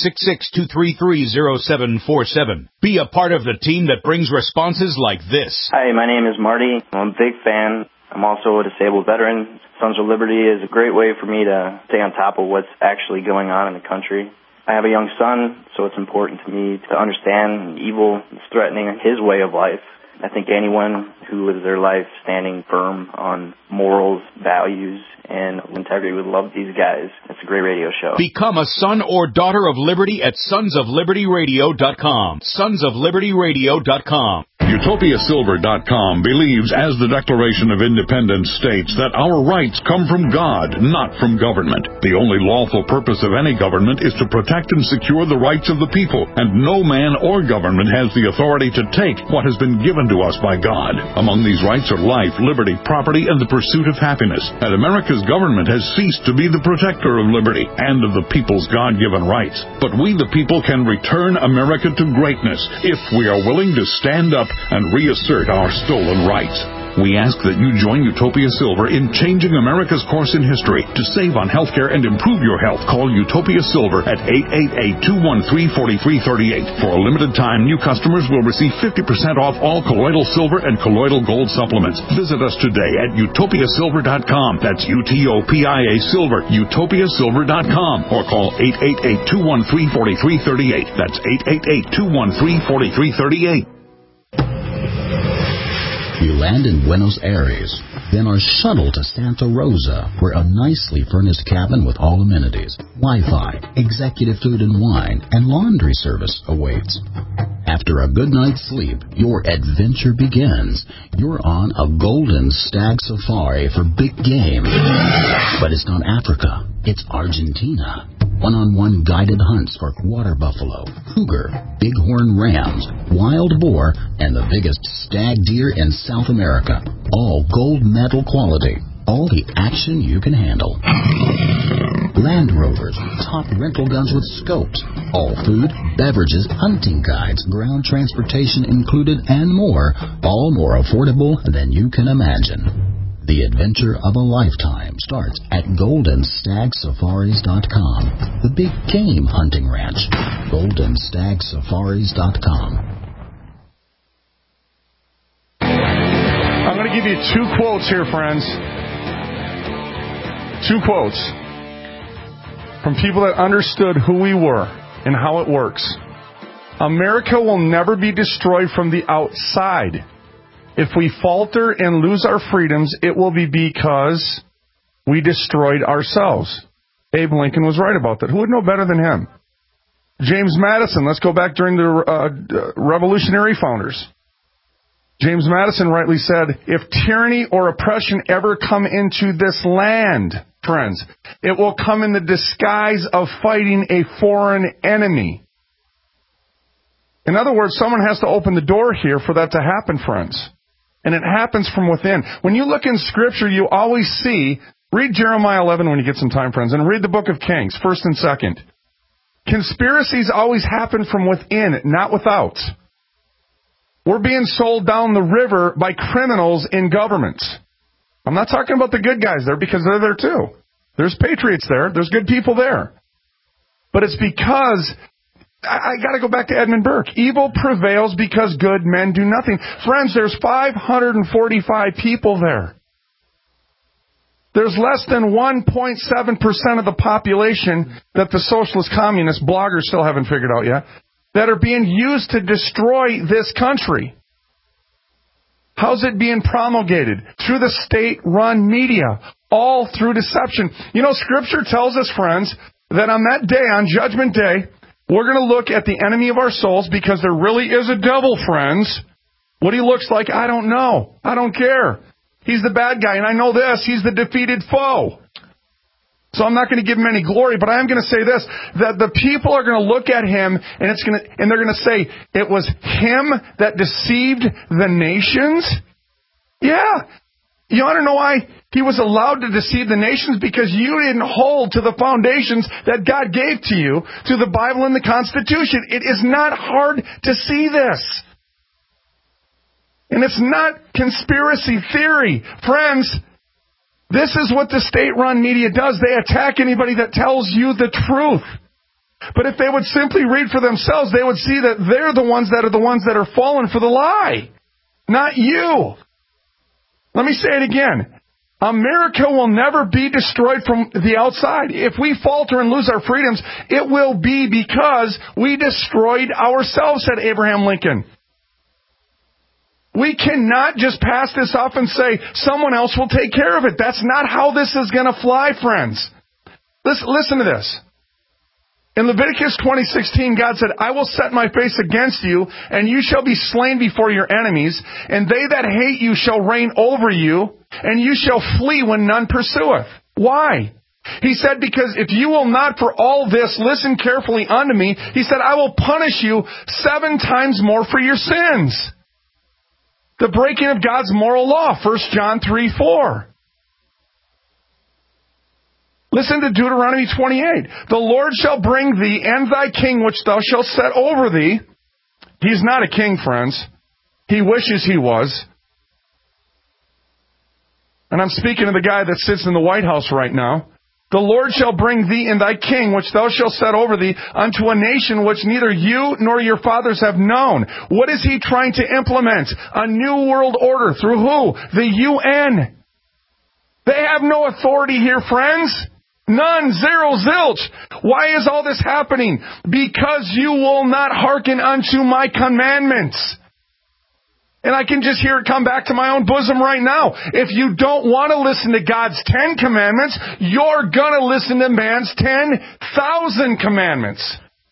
1-866-233-0747. Be a part of the team that brings responses like this. Hi, my name is Marty. I'm a big fan. I'm also a disabled veteran. Sons of Liberty is a great way for me to stay on top of what's actually going on in the country. I have a young son, so it's important to me to understand evil is threatening his way of life. I think anyone who lives their life standing firm on morals, values, and integrity would love these guys. It's a great radio show. Become a son or daughter of Liberty at sonsoflibertyradio.com. Sonsoflibertyradio.com. UtopiaSilver.com believes, as the Declaration of Independence states, that our rights come from God, not from government. The only lawful purpose of any government is to protect and secure the rights of the people, and no man or government has the authority to take what has been given to us by God. Among these rights are life, liberty, property, and the pursuit of happiness. And America's government has ceased to be the protector of liberty and of the people's God-given rights. But we, the people, can return America to greatness if we are willing to stand up and reassert our stolen rights. We ask that you join Utopia Silver in changing America's course in history. To save on healthcare and improve your health, call Utopia Silver at 888-213-4338. For a limited time, new customers will receive 50% off all colloidal silver and colloidal gold supplements. Visit us today at utopiasilver.com. That's UTOPIA Silver, utopiasilver.com. Or call 888-213-4338. That's 888-213-4338. You land in Buenos Aires, then are shuttled to Santa Rosa, where a nicely furnished cabin with all amenities, Wi-Fi, executive food and wine, and laundry service awaits. After a good night's sleep, your adventure begins. You're on a golden stag safari for big game. But it's not Africa, it's Argentina. One-on-one guided hunts for water buffalo, cougar, bighorn rams, wild boar, and the biggest stag deer in South America. All gold medal quality. All the action you can handle. Land Rovers, top rental guns with scopes. All food, beverages, hunting guides, ground transportation included, and more. All more affordable than you can imagine. The adventure of a lifetime starts at GoldenStagSafaris.com. The big game hunting ranch. GoldenStagSafaris.com. I'm going to give you two quotes here, friends. Two quotes from people that understood who we were and how it works. America will never be destroyed from the outside. If we falter and lose our freedoms, it will be because we destroyed ourselves. Abe Lincoln was right about that. Who would know better than him? James Madison, let's go back during the Revolutionary founders. James Madison rightly said, if tyranny or oppression ever come into this land, friends, it will come in the disguise of fighting a foreign enemy. In other words, someone has to open the door here for that to happen, friends. And it happens from within. When you look in Scripture, you always see, read Jeremiah 11 when you get some time, friends, and read the book of Kings, 1st and 2nd. Conspiracies always happen from within, not without. We're being sold down the river by criminals in governments. I'm not talking about the good guys there because they're there too. There's patriots there. There's good people there. But it's because... I got to go back to Edmund Burke. Evil prevails because good men do nothing. Friends, there's 545 people there. There's less than 1.7% of the population that the socialist communist bloggers still haven't figured out yet that are being used to destroy this country. How's it being promulgated? Through the state-run media. All through deception. You know, Scripture tells us, friends, that on that day, on Judgment Day, we're going to look at the enemy of our souls because there really is a devil, friends. What he looks like, I don't know. I don't care. He's the bad guy, and I know this. He's the defeated foe. So I'm not going to give him any glory, but I am going to say this, that the people are going to look at him, and they're going to say, it was him that deceived the nations? Yeah. You want to know why he was allowed to deceive the nations? Because you didn't hold to the foundations that God gave to you, to the Bible and the Constitution. It is not hard to see this. And it's not conspiracy theory. Friends, this is what the state-run media does. They attack anybody that tells you the truth. But if they would simply read for themselves, they would see that they're the ones that are fallen for the lie, not you. Let me say it again. America will never be destroyed from the outside. If we falter and lose our freedoms, it will be because we destroyed ourselves, said Abraham Lincoln. We cannot just pass this off and say, someone else will take care of it. That's not how this is going to fly, friends. Listen to this. In Leviticus 20:16, God said, I will set my face against you, and you shall be slain before your enemies, and they that hate you shall reign over you, and you shall flee when none pursueth. Why? He said, because if you will not for all this listen carefully unto me, he said, I will punish you 7 times more for your sins. The breaking of God's moral law, 1 John 3:4. Listen to Deuteronomy 28. The Lord shall bring thee and thy king which thou shalt set over thee. He's not a king, friends. He wishes he was. And I'm speaking to the guy that sits in the White House right now. The Lord shall bring thee and thy king, which thou shalt set over thee, unto a nation which neither you nor your fathers have known. What is he trying to implement? A new world order. Through who? The UN. They have no authority here, friends. None. Zero. Zilch. Why is all this happening? Because you will not hearken unto my commandments. And I can just hear it come back to my own bosom right now. If you don't want to listen to God's 10 commandments, you're going to listen to man's 10,000 commandments.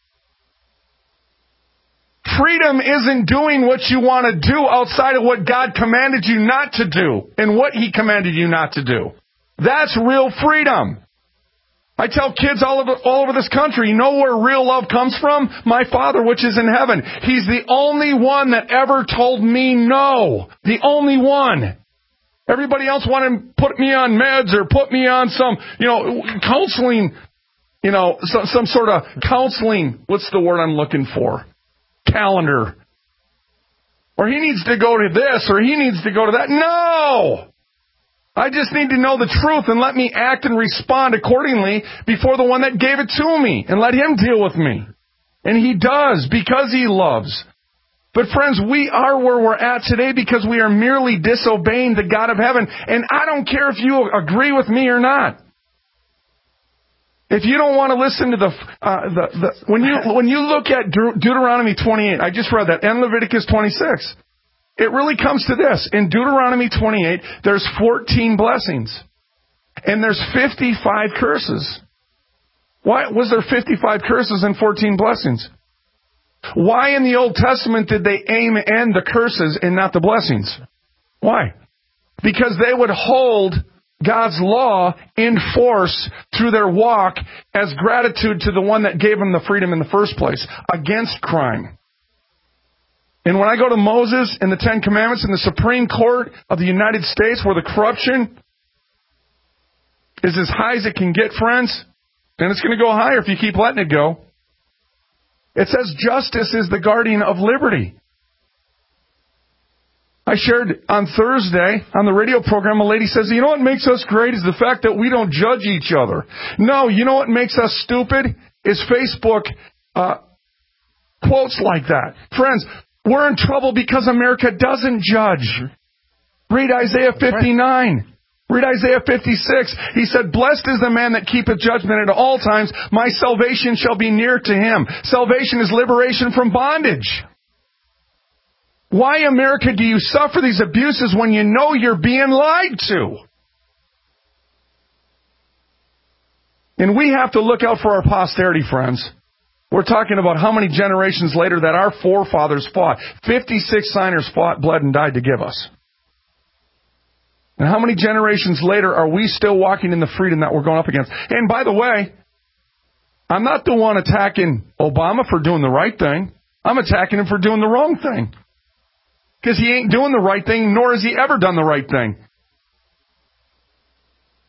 Freedom isn't doing what you want to do outside of what God commanded you not to do and what He commanded you not to do. That's real freedom. I tell kids all over this country, you know where real love comes from? My Father which is in heaven. He's the only one that ever told me no. The only one. Everybody else wanted to put me on meds or put me on some, counseling, some sort of counseling. What's the word I'm looking for? Calendar. Or he needs to go to this or he needs to go to that. No! I just need to know the truth and let me act and respond accordingly before the one that gave it to me and let Him deal with me. And He does because He loves. But friends, we are where we're at today because we are merely disobeying the God of heaven. And I don't care if you agree with me or not. If you don't want to listen to when you look at Deuteronomy 28, I just read that, and Leviticus 26. It really comes to this. In Deuteronomy 28, there's 14 blessings. And there's 55 curses. Why was there 55 curses and 14 blessings? Why in the Old Testament did they aim and end the curses and not the blessings? Why? Because they would hold God's law in force through their walk as gratitude to the one that gave them the freedom in the first place, against crime. And when I go to Moses and the 10 Commandments in the Supreme Court of the United States where the corruption is as high as it can get, friends, and it's going to go higher if you keep letting it go, it says justice is the guardian of liberty. I shared on Thursday on the radio program, a lady says, you know what makes us great is the fact that we don't judge each other. No, you know what makes us stupid is Facebook quotes like that. Friends, we're in trouble because America doesn't judge. Read Isaiah 59. Read Isaiah 56. He said, blessed is the man that keepeth judgment at all times. My salvation shall be near to him. Salvation is liberation from bondage. Why, America, do you suffer these abuses when you know you're being lied to? And we have to look out for our posterity, friends. We're talking about how many generations later that our forefathers fought. 56 signers fought, bled, and died to give us. And how many generations later are we still walking in the freedom that we're going up against? And by the way, I'm not the one attacking Obama for doing the right thing. I'm attacking him for doing the wrong thing. Because he ain't doing the right thing, nor has he ever done the right thing.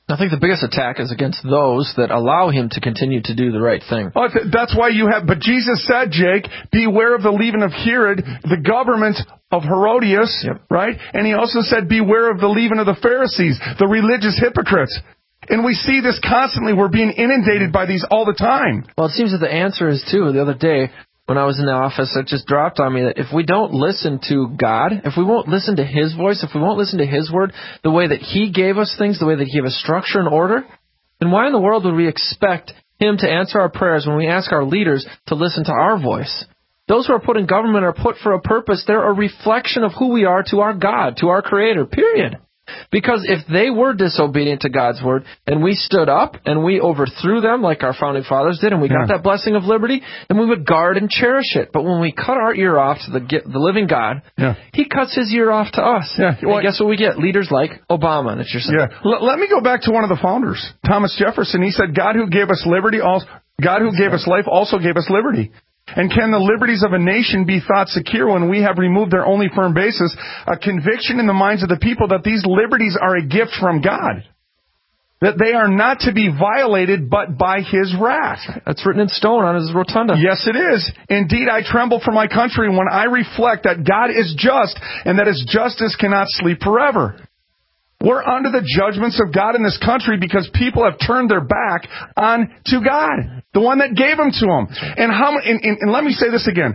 I think the biggest attack is against those that allow him to continue to do the right thing. Oh, that's why but Jesus said, Jake, beware of the leaven of Herod, the government of Herodias, right? And he also said, beware of the leaven of the Pharisees, the religious hypocrites. And we see this constantly. We're being inundated by these all the time. Well, it seems that the answer is, too, the other day when I was in the office, it just dropped on me that if we don't listen to God, if we won't listen to His voice, if we won't listen to His word, the way that He gave us things, the way that He gave us structure and order, then why in the world would we expect Him to answer our prayers when we ask our leaders to listen to our voice? Those who are put in government are put for a purpose. They're a reflection of who we are to our God, to our Creator, period. Because if they were disobedient to God's word, and we stood up and we overthrew them like our founding fathers did, and we got that blessing of liberty, then we would guard and cherish it. But when we cut our ear off to the living God, He cuts His ear off to us. And guess what we get? Leaders like Obama. That's your son. Let me go back to one of the founders, Thomas Jefferson. He said, God who gave us liberty, God who gave us life also gave us liberty. And can the liberties of a nation be thought secure when we have removed their only firm basis, a conviction in the minds of the people that these liberties are a gift from God? That they are not to be violated but by His wrath. That's written in stone on His rotunda. Yes, it is. Indeed, I tremble for my country when I reflect that God is just and that His justice cannot sleep forever. We're under the judgments of God in this country because people have turned their back on to God, the one that gave them to them. And let me say this again.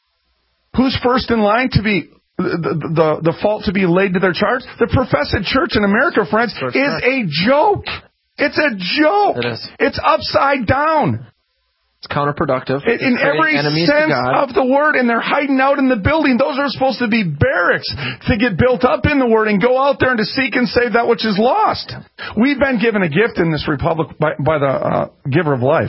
Who's first in line to be the fault to be laid to their charge? The professed church in America, friends, is a joke. It's a joke. It is. It's upside down. It's counterproductive. In every sense of the word, and they're hiding out in the building. Those are supposed to be barracks to get built up in the word and go out there and to seek and save that which is lost. We've been given a gift in this republic by the giver of life.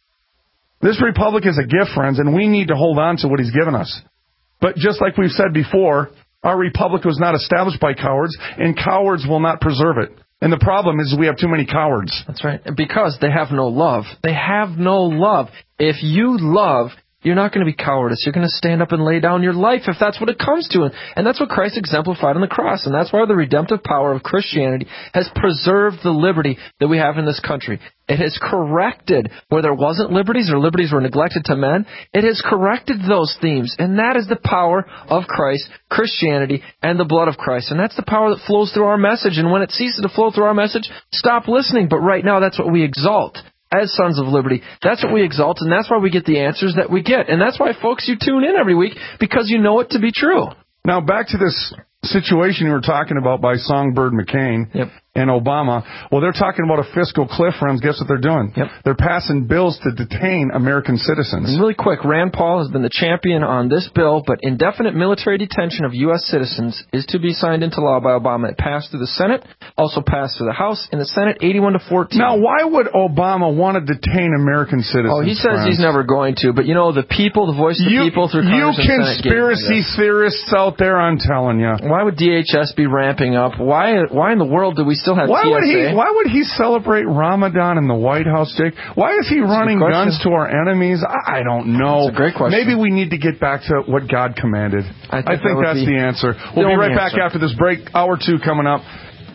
This republic is a gift, friends, and we need to hold on to what He's given us. But just like we've said before, our republic was not established by cowards, and cowards will not preserve it. And the problem is we have too many cowards. That's right. Because they have no love. They have no love. If you love, you're not going to be cowardice. You're going to stand up and lay down your life if that's what it comes to. And that's what Christ exemplified on the cross. And that's why the redemptive power of Christianity has preserved the liberty that we have in this country. It has corrected where there wasn't liberties or liberties were neglected to men. It has corrected those themes. And that is the power of Christ, Christianity, and the blood of Christ. And that's the power that flows through our message. And when it ceases to flow through our message, stop listening. But right now, that's what we exalt. As sons of liberty, that's what we exalt, and that's why we get the answers that we get. And that's why, folks, you tune in every week, because you know it to be true. Now, back to this situation you were talking about by Songbird McCain and Obama. Well, they're talking about a fiscal cliff, friends. Guess what they're doing? They're passing bills to detain American citizens. And really quick, Rand Paul has been the champion on this bill, but indefinite military detention of U.S. citizens is to be signed into law by Obama. It passed through the Senate, also passed through the House. In the Senate, 81-14. Now, why would Obama want to detain American citizens? Oh, he says he's never going to, but you know, the people, the voice of the people through Congress and Senate. You conspiracy theorists out there, I'm telling you. Why would DHS be ramping up? Why in the world do we still have TSA? Why would he celebrate Ramadan in the White House, Jake? Why is he running guns to our enemies? I don't know. That's a great question. Maybe we need to get back to what God commanded. I think that's the answer. We'll be right back after this break. Hour 2 coming up.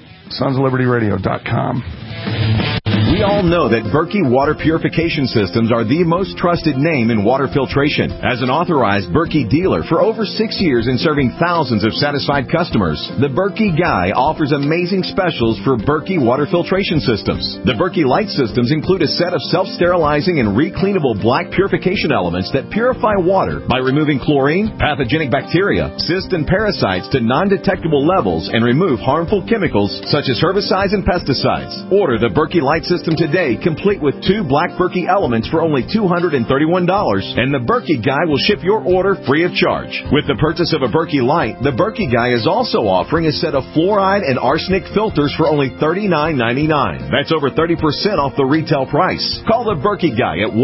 SonsOfLibertyRadio.com. We all know that Berkey Water Purification Systems are the most trusted name in water filtration. As an authorized Berkey dealer for over 6 years and serving thousands of satisfied customers, the Berkey Guy offers amazing specials for Berkey Water Filtration Systems. The Berkey Light Systems include a set of self-sterilizing and recleanable black purification elements that purify water by removing chlorine, pathogenic bacteria, cysts, and parasites to non-detectable levels and remove harmful chemicals such as herbicides and pesticides. Order the Berkey Light System today, complete with 2 black Berkey elements for only $231, and the Berkey Guy will ship your order free of charge. With the purchase of a Berkey Light, the Berkey Guy is also offering a set of fluoride and arsenic filters for only $39.99. That's over 30% off the retail price. Call the Berkey Guy at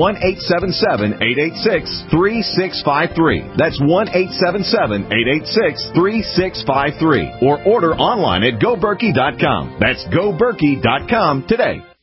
1-877-886-3653. That's 1-877-886-3653. Or order online at GoBerkey.com. That's GoBerkey.com today.